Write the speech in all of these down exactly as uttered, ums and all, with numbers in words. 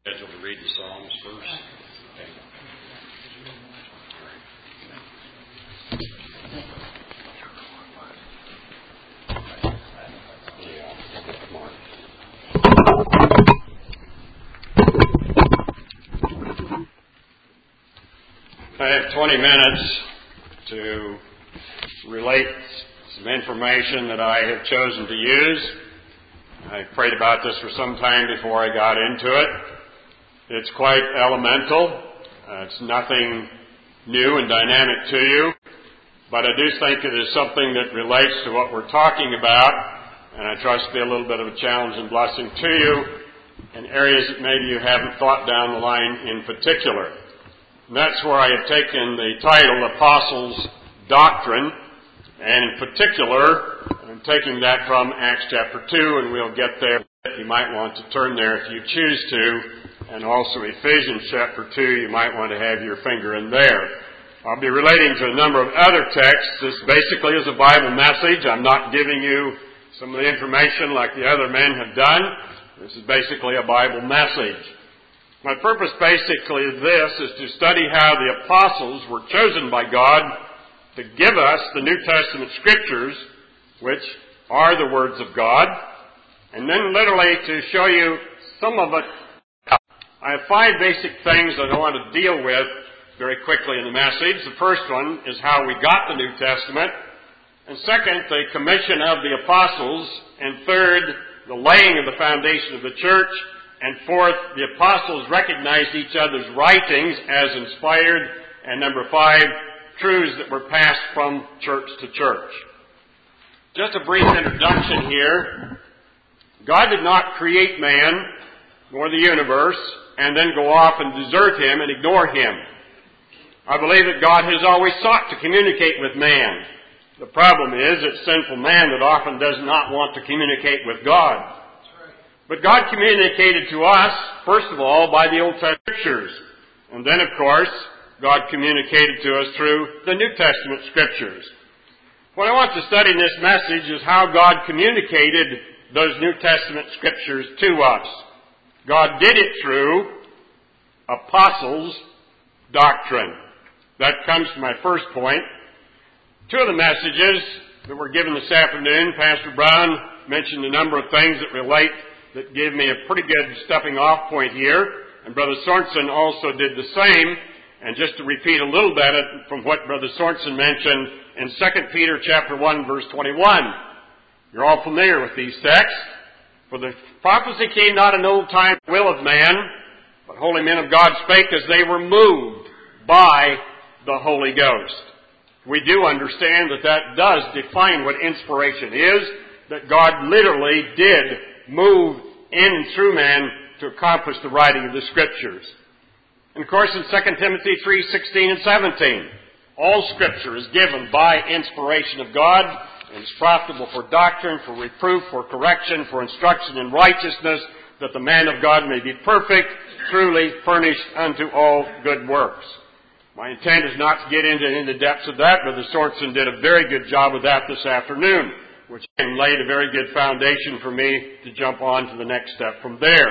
Scheduled to read the Psalms first. I have twenty minutes to relate some information that I have chosen to use. I prayed about this for some time before I got into it. It's quite elemental. Uh, it's nothing new and dynamic to you. But I do think it is something that relates to what we're talking about, and I trust to be a little bit of a challenge and blessing to you in areas that maybe you haven't thought down the line in particular. And that's where I have taken the title, Apostles' Doctrine, and in particular, I'm taking that from Acts chapter two, and we'll get there. You might want to turn there if you choose to, and also Ephesians chapter two, you might want to have your finger in there. I'll be relating to a number of other texts. This basically is a Bible message. I'm not giving you some of the information like the other men have done. This is basically a Bible message. My purpose basically is this, is to study how the apostles were chosen by God to give us the New Testament Scriptures, which are the words of God, and then literally to show you some of it. I have five basic things that I want to deal with very quickly in the message. The first one is how we got the New Testament, and second, the commission of the apostles, and third, the laying of the foundation of the church, and fourth, the apostles recognized each other's writings as inspired, and number five, truths that were passed from church to church. Just a brief introduction here. God did not create man, nor the universe, and then go off and desert him and ignore him. I believe that God has always sought to communicate with man. The problem is, it's sinful man that often does not want to communicate with God. But God communicated to us, first of all, by the Old Testament Scriptures. And then, of course, God communicated to us through the New Testament Scriptures. What I want to study in this message is how God communicated those New Testament Scriptures to us. God did it through apostles' doctrine. That comes to my first point. Two of the messages that were given this afternoon, Pastor Brown mentioned a number of things that relate that gave me a pretty good stepping off point here, and Brother Sorensen also did the same. And just to repeat a little bit from what Brother Sorensen mentioned in Second Peter chapter one, verse twenty-one. You're all familiar with these texts. For the prophecy came not in old time will of man, but holy men of God spake as they were moved by the Holy Ghost. We do understand that that does define what inspiration is, that God literally did move in and through man to accomplish the writing of the Scriptures. And of course in Second Timothy three, sixteen and seventeen, all Scripture is given by inspiration of God, and is profitable for doctrine, for reproof, for correction, for instruction in righteousness, that the man of God may be perfect, truly furnished unto all good works. My intent is not to get into, into the depths of that. Brother Sorensen did a very good job of that this afternoon, which laid a very good foundation for me to jump on to the next step from there.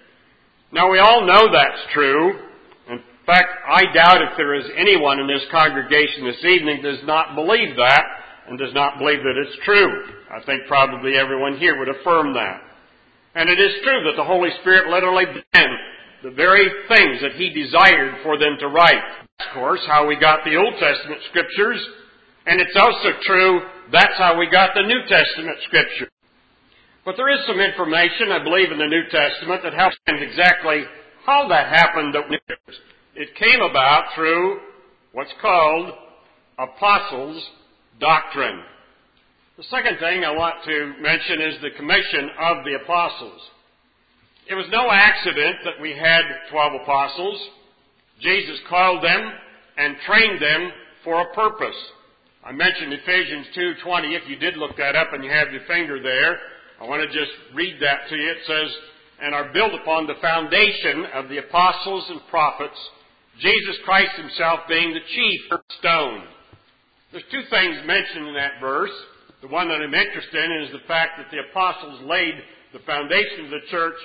Now, we all know that's true. In fact, I doubt if there is anyone in this congregation this evening that does not believe that and does not believe that it's true. I think probably everyone here would affirm that. And it is true that the Holy Spirit literally began the very things that He desired for them to write. Of course, how we got the Old Testament Scriptures, and it's also true that's how we got the New Testament Scripture. But there is some information, I believe, in the New Testament that helps exactly how that happened. It came about through what's called apostles' doctrine. The second thing I want to mention is the commission of the apostles. It was no accident that we had twelve apostles. Jesus called them and trained them for a purpose. I mentioned Ephesians two twenty. If you did look that up and you have your finger there, I want to just read that to you. It says, and are built upon the foundation of the apostles and prophets, Jesus Christ Himself being the chief stone. There's two things mentioned in that verse. The one that I'm interested in is the fact that the apostles laid the foundation of the church,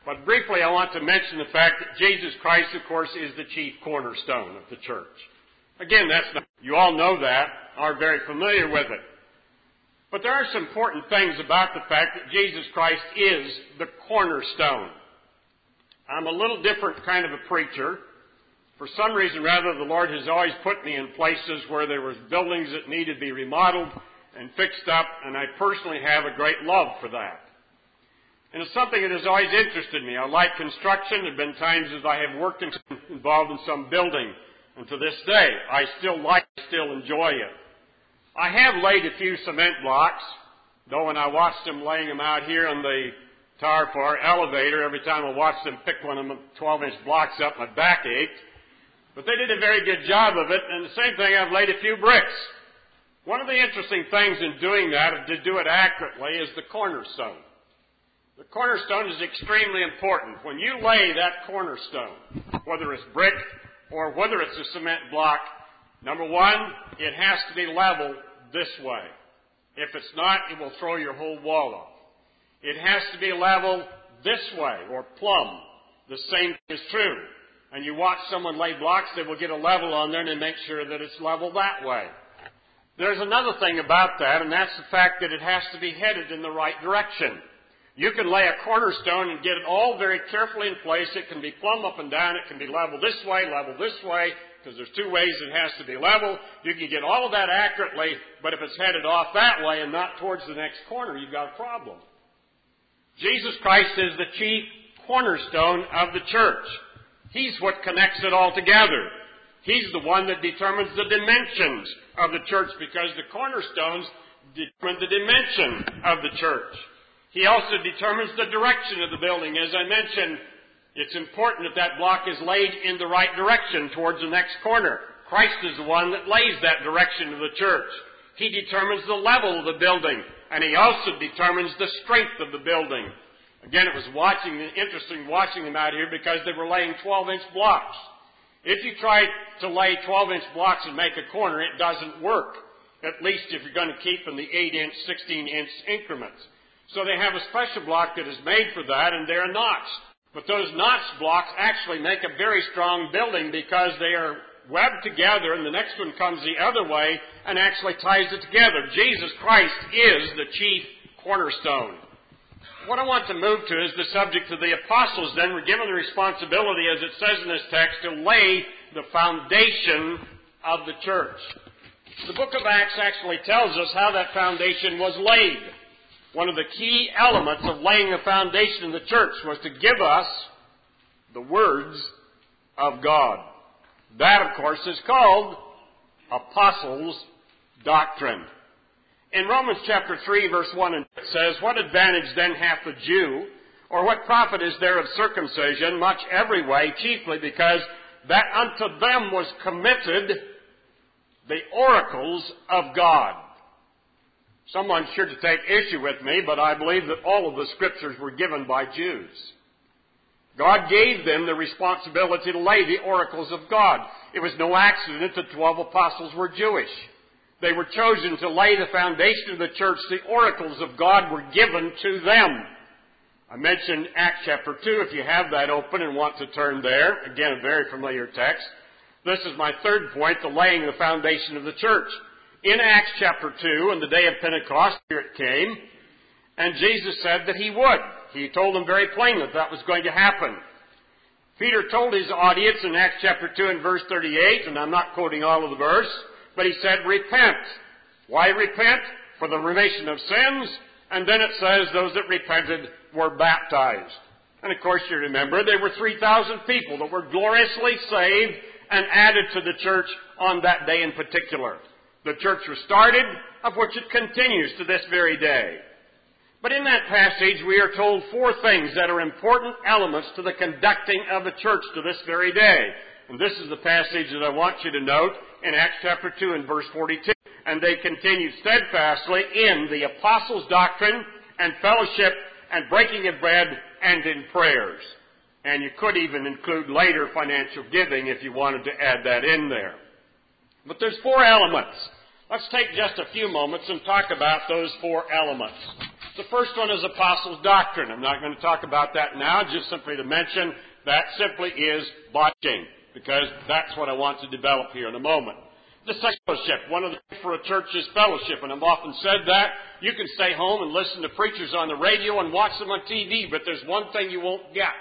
But briefly, I want to mention the fact that Jesus Christ, of course, is the chief cornerstone of the church. Again, that's not, you all know that, are very familiar with it. But there are some important things about the fact that Jesus Christ is the cornerstone. I'm a little different kind of a preacher. For some reason or other, the Lord has always put me in places where there was buildings that needed to be remodeled and fixed up, and I personally have a great love for that. And it's something that has always interested me. I like construction. There have been times as I have worked in, involved in some building, and to this day, I still like it, still enjoy it. I have laid a few cement blocks, though when I watched them laying them out here on the tower for our elevator, every time I watched them pick one of them twelve-inch blocks up, my back ached. But they did a very good job of it, and the same thing, I've laid a few bricks. One of the interesting things in doing that, to do it accurately, is the cornerstone. The cornerstone is extremely important. When you lay that cornerstone, whether it's brick or whether it's a cement block, number one, it has to be level this way. If it's not, it will throw your whole wall off. It has to be level this way, or plumb. The same is true. And you watch someone lay blocks, they will get a level on there and make sure that it's level that way. There's another thing about that, and that's the fact that it has to be headed in the right direction. You can lay a cornerstone and get it all very carefully in place. It can be plumb up and down. It can be level this way, level this way, because there's two ways it has to be level. You can get all of that accurately, but if it's headed off that way and not towards the next corner, you've got a problem. Jesus Christ is the chief cornerstone of the church. He's what connects it all together. He's the one that determines the dimensions of the church, because the cornerstones determine the dimension of the church. He also determines the direction of the building. As I mentioned, it's important that that block is laid in the right direction towards the next corner. Christ is the one that lays that direction of the church. He determines the level of the building, and He also determines the strength of the building. Again, it was watching, interesting watching them out here because they were laying twelve-inch blocks. If you try to lay twelve-inch blocks and make a corner, it doesn't work, at least if you're going to keep in the eight-inch, sixteen-inch increments. So they have a special block that is made for that, and they're notched. But those notched blocks actually make a very strong building because they are webbed together, and the next one comes the other way and actually ties it together. Jesus Christ is the chief cornerstone. What I want to move to is the subject of the apostles. Then we're given the responsibility, as it says in this text, to lay the foundation of the church. The book of Acts actually tells us how that foundation was laid. One of the key elements of laying the foundation of the church was to give us the words of God. That, of course, is called apostles' doctrine. In Romans chapter three, verse one, it says, "What advantage then hath the Jew, or what profit is there of circumcision? Much every way, chiefly because that unto them was committed the oracles of God." Someone's sure to take issue with me, but I believe that all of the Scriptures were given by Jews. God gave them the responsibility to lay the oracles of God. It was no accident that twelve apostles were Jewish. They were chosen to lay the foundation of the church. The oracles of God were given to them. I mentioned Acts chapter two, if you have that open and want to turn there. Again, a very familiar text. This is my third point, the laying the foundation of the church. In Acts chapter two, on the day of Pentecost, here it came, and Jesus said that He would. He told them very plainly that that was going to happen. Peter told his audience in Acts chapter two and verse thirty-eight, and I'm not quoting all of the verse, but he said, "Repent." Why repent? For the remission of sins. And then it says those that repented were baptized. And of course you remember there were three thousand people that were gloriously saved and added to the church on that day in particular. The church was started, of which it continues to this very day. But in that passage we are told four things that are important elements to the conducting of the church to this very day. And this is the passage that I want you to note in Acts chapter two and verse forty-two. "And they continued steadfastly in the apostles' doctrine and fellowship and breaking of bread and in prayers." And you could even include later financial giving if you wanted to add that in there. But there's four elements. Let's take just a few moments and talk about those four elements. The first one is apostles' doctrine. I'm not going to talk about that now, just simply to mention that simply is botching, because that's what I want to develop here in a moment. The second fellowship. One of the things for a church is fellowship, and I've often said that. You can stay home and listen to preachers on the radio and watch them on T V, but there's one thing you won't get.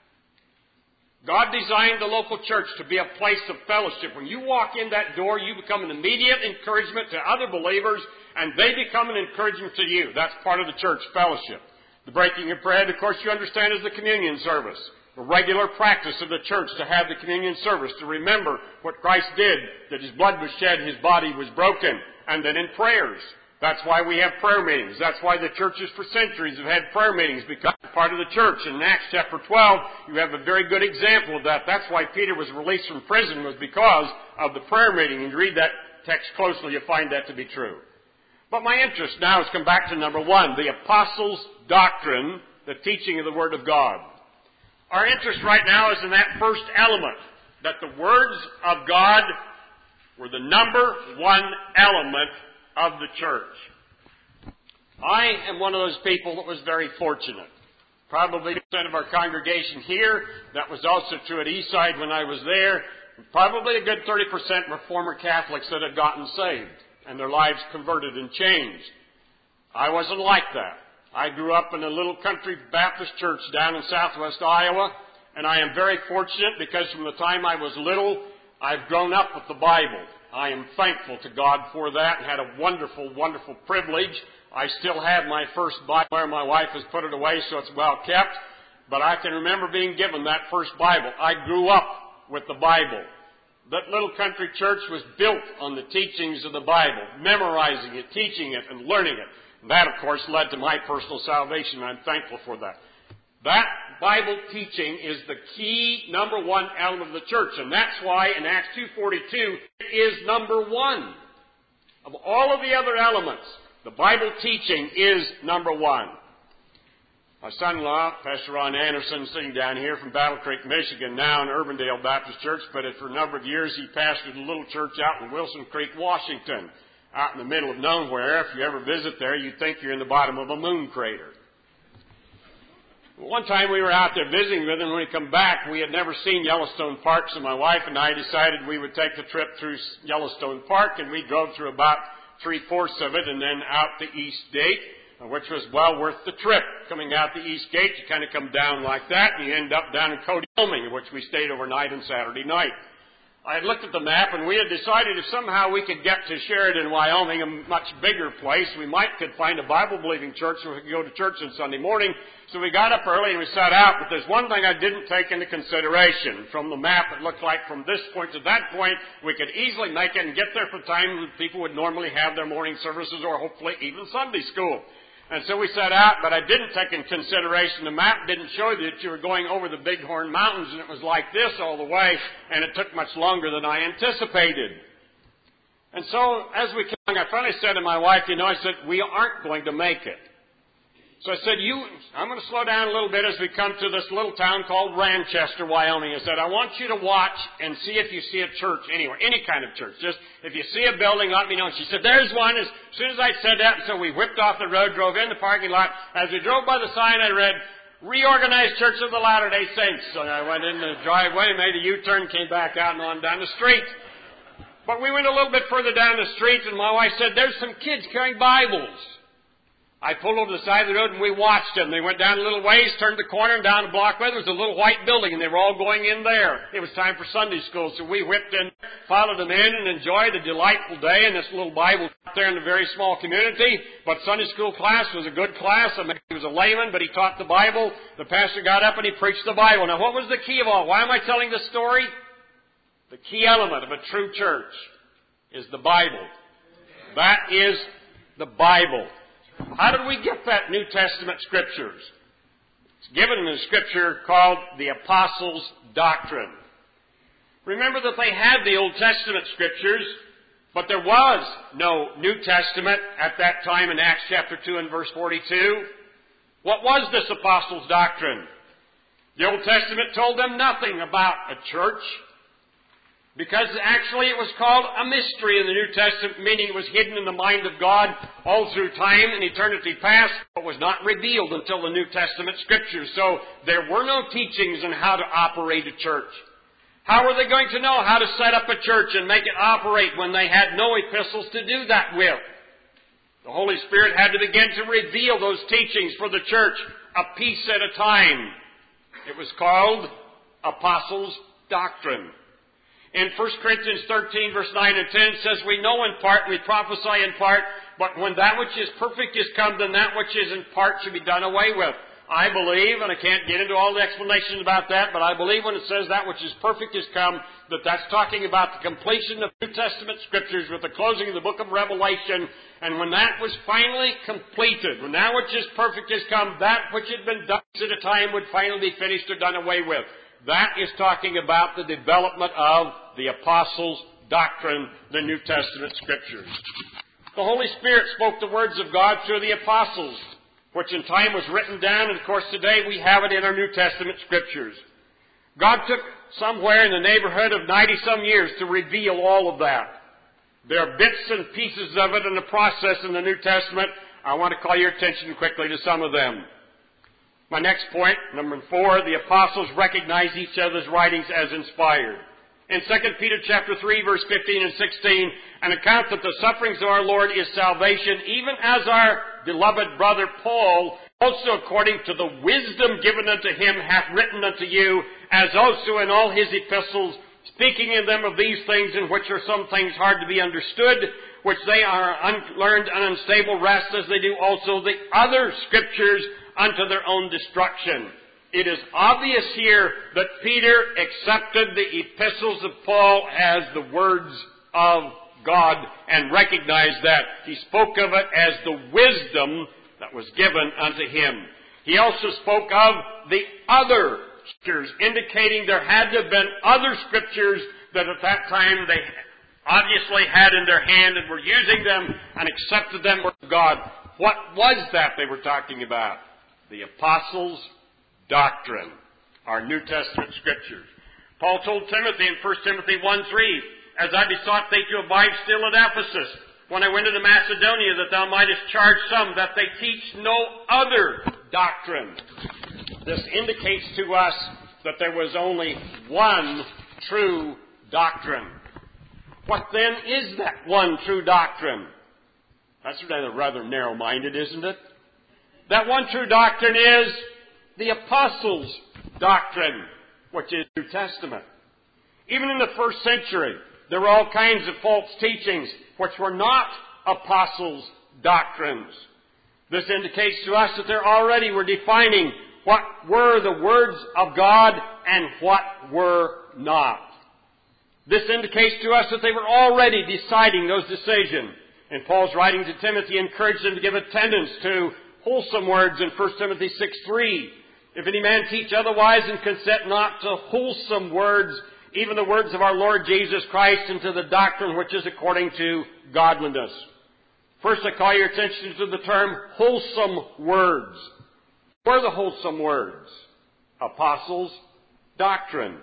God designed the local church to be a place of fellowship. When you walk in that door, you become an immediate encouragement to other believers, and they become an encouragement to you. That's part of the church fellowship. The breaking of bread, of course, you understand, is the communion service. The regular practice of the church to have the communion service, to remember what Christ did, that His blood was shed, His body was broken, and then in prayers. That's why we have prayer meetings. That's why the churches for centuries have had prayer meetings, because it's part of the church. In Acts chapter twelve, you have a very good example of that. That's why Peter was released from prison, was because of the prayer meeting. And you read that text closely, you'll find that to be true. But my interest now has come back to number one, the apostles' doctrine, the teaching of the Word of God. Our interest right now is in that first element, that the words of God were the number one element of the church. I am one of those people that was very fortunate. Probably ten percent of our congregation here, that was also true at Eastside when I was there. Probably a good thirty percent were former Catholics that had gotten saved and their lives converted and changed. I wasn't like that. I grew up in a little country Baptist church down in southwest Iowa, and I am very fortunate because from the time I was little, I've grown up with the Bible. I am thankful to God for that and had a wonderful, wonderful privilege. I still have my first Bible where my wife has put it away, so it's well kept. But I can remember being given that first Bible. I grew up with the Bible. That little country church was built on the teachings of the Bible, memorizing it, teaching it, and learning it. And that, of course, led to my personal salvation, and I'm thankful for that. That Bible teaching is the key number one element of the church, and that's why in Acts two forty-two it is number one. Of all of the other elements, the Bible teaching is number one. My son-in-law, Pastor Ron Anderson, sitting down here from Battle Creek, Michigan, now in Urbandale Baptist Church, but for a number of years he pastored a little church out in Wilson Creek, Washington, out in the middle of nowhere. If you ever visit there, you'd think you're in the bottom of a moon crater. One time we were out there visiting with him. When we come back, we had never seen Yellowstone Park, so my wife and I decided we would take the trip through Yellowstone Park, and we drove through about three-fourths of it and then out the East Gate, which was well worth the trip. Coming out the East Gate, you kind of come down like that, and you end up down in Cody, Wyoming, in which we stayed overnight on Saturday night. I had looked at the map, and we had decided if somehow we could get to Sheridan, Wyoming, a much bigger place, we might could find a Bible-believing church where we could go to church on Sunday morning. So we got up early and we set out, but there's one thing I didn't take into consideration. From the map, it looked like from this point to that point, we could easily make it and get there for time when people would normally have their morning services or hopefully even Sunday school. And so we set out, but I didn't take into consideration the map didn't show you that you were going over the Bighorn Mountains, and it was like this all the way, and it took much longer than I anticipated. And so as we came along, I finally said to my wife, you know, I said, we aren't going to make it. So I said, you, I'm going to slow down a little bit as we come to this little town called Ranchester, Wyoming. I said, I want you to watch and see if you see a church anywhere, any kind of church. Just if you see a building, let me know. And she said, there's one. As soon as I said that, so we whipped off the road, drove in the parking lot. As we drove by the sign, I read, Reorganized Church of the Latter-day Saints. So I went in the driveway, made a U-turn, came back out and on down the street. But we went a little bit further down the street, and my wife said, there's some kids carrying Bibles. I pulled over the side of the road and we watched them. They went down a little ways, turned the corner, and down the block way. There was a little white building, and they were all going in there. It was time for Sunday school, so we whipped in, followed them in, and enjoyed a delightful day in this little Bible out there in a very small community. But Sunday school class was a good class. I mean, he was a layman, but he taught the Bible. The pastor got up and he preached the Bible. Now, what was the key of all? Why am I telling this story? The key element of a true church is the Bible. That is the Bible. How did we get that New Testament Scriptures? It's given in the Scripture called the Apostles' Doctrine. Remember that they had the Old Testament Scriptures, but there was no New Testament at that time in Acts chapter two and verse forty-two. What was this Apostles' Doctrine? The Old Testament told them nothing about a church. Because actually it was called a mystery in the New Testament, meaning it was hidden in the mind of God all through time and eternity past, but was not revealed until the New Testament Scriptures. So there were no teachings on how to operate a church. How were they going to know how to set up a church and make it operate when they had no epistles to do that with? The Holy Spirit had to begin to reveal those teachings for the church, a piece at a time. It was called Apostles' Doctrine. In First Corinthians thirteen, verse nine and ten, it says, we know in part, we prophesy in part, but when that which is perfect is come, then that which is in part should be done away with. I believe, and I can't get into all the explanations about that, but I believe when it says that which is perfect is come, that that's talking about the completion of New Testament Scriptures with the closing of the book of Revelation. And when that was finally completed, when that which is perfect is come, that which had been done at a time would finally be finished or done away with. That is talking about the development of the Apostles' Doctrine, the New Testament Scriptures. The Holy Spirit spoke the words of God through the Apostles, which in time was written down, and of course today we have it in our New Testament Scriptures. God took somewhere in the neighborhood of ninety-some years to reveal all of that. There are bits and pieces of it in the process in the New Testament. I want to call your attention quickly to some of them. My next point, number four, the apostles recognized each other's writings as inspired. In Second Peter chapter three, verse fifteen and sixteen, an account that the sufferings of our Lord is salvation, even as our beloved brother Paul, also according to the wisdom given unto him, hath written unto you, as also in all his epistles, speaking in them of these things, in which are some things hard to be understood, which they are unlearned and unstable, rest as they do also the other Scriptures unto their own destruction. It is obvious here that Peter accepted the epistles of Paul as the words of God and recognized that. He spoke of it as the wisdom that was given unto him. He also spoke of the other Scriptures, indicating there had to have been other Scriptures that at that time they obviously had in their hand and were using them and accepted them with God. What was that they were talking about? The Apostles' Doctrine, our New Testament Scriptures. Paul told Timothy in First Timothy one three, as I besought thee to abide still at Ephesus, when I went into Macedonia, that thou mightest charge some that they teach no other doctrine. This indicates to us that there was only one true doctrine. What then is that one true doctrine? That's rather narrow-minded, isn't it? That one true doctrine is the Apostles' Doctrine, which is New Testament. Even in the first century, there were all kinds of false teachings which were not Apostles' doctrines. This indicates to us that they already were defining what were the words of God and what were not. This indicates to us that they were already deciding those decisions. And Paul's writing to Timothy encouraged him to give attendance to wholesome words in First Timothy six three. If any man teach otherwise and consent not to wholesome words, even the words of our Lord Jesus Christ, and to the doctrine which is according to godliness. First, I call your attention to the term wholesome words. What are the wholesome words? Apostles' Doctrine.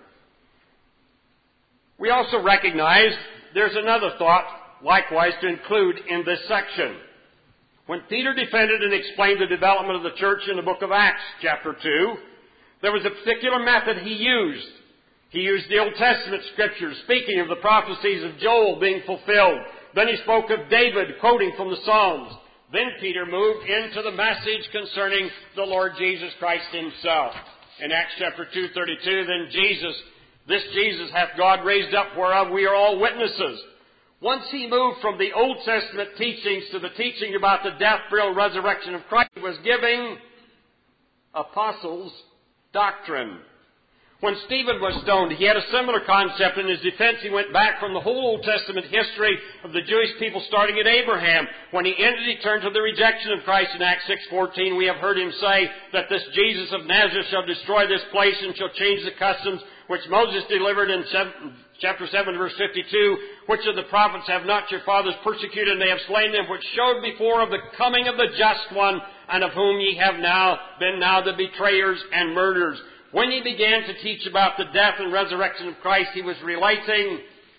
We also recognize there's another thought likewise to include in this section. When Peter defended and explained the development of the church in the book of Acts, chapter two, there was a particular method he used. He used the Old Testament Scriptures, speaking of the prophecies of Joel being fulfilled. Then he spoke of David, quoting from the Psalms. Then Peter moved into the message concerning the Lord Jesus Christ himself. In Acts chapter two thirty-two, then Jesus, this Jesus hath God raised up, whereof we are all witnesses. Once he moved from the Old Testament teachings to the teaching about the death, burial, resurrection of Christ, he was giving Apostles' Doctrine. When Stephen was stoned, he had a similar concept. In his defense, he went back from the whole Old Testament history of the Jewish people starting at Abraham. When he ended, he turned to the rejection of Christ in Acts six fourteen. We have heard him say that this Jesus of Nazareth shall destroy this place and shall change the customs which Moses delivered in chapter seven, verse fifty-two, which of the prophets have not your fathers persecuted, and they have slain them, which showed before of the coming of the just one, and of whom ye have now been now the betrayers and murderers. When he began to teach about the death and resurrection of Christ, he was relating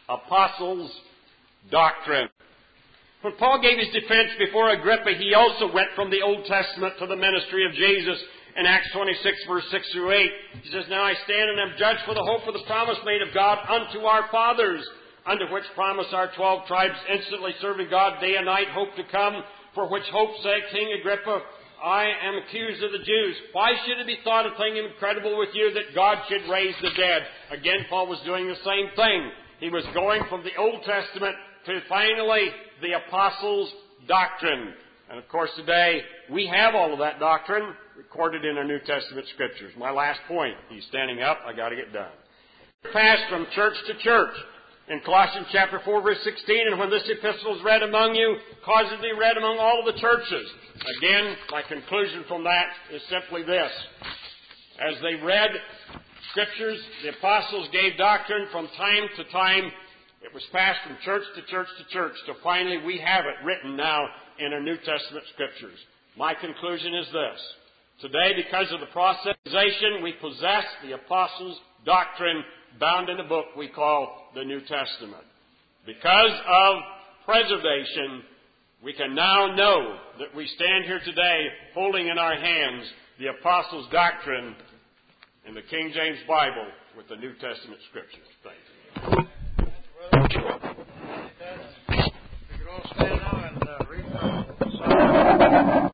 apostles' doctrine. When Paul gave his defense before Agrippa, he also went from the Old Testament to the ministry of Jesus. In Acts twenty-six, verse six through eight, he says, "Now I stand and am judged for the hope of the promise made of God unto our fathers, unto which promise our twelve tribes, instantly serving God day and night, hope to come, for which hope's sake, King Agrippa, I am accused of the Jews. Why should it be thought a thing incredible with you that God should raise the dead?" Again, Paul was doing the same thing. He was going from the Old Testament to finally the apostles' doctrine. And of course today, we have all of that doctrine recorded in our New Testament Scriptures. My last point. He's standing up. I got to get done. Passed from church to church. In Colossians chapter four, verse sixteen, "And when this epistle is read among you, cause it to be read among all of the churches." Again, my conclusion from that is simply this. As they read Scriptures, the apostles gave doctrine from time to time. It was passed from church to church to church, till finally we have it written now in our New Testament Scriptures. My conclusion is this. Today, because of the processization, we possess the apostles' doctrine bound in a book we call the New Testament. Because of preservation, we can now know that we stand here today holding in our hands the apostles' doctrine in the King James Bible with the New Testament Scriptures. Thank you. We could all stand now.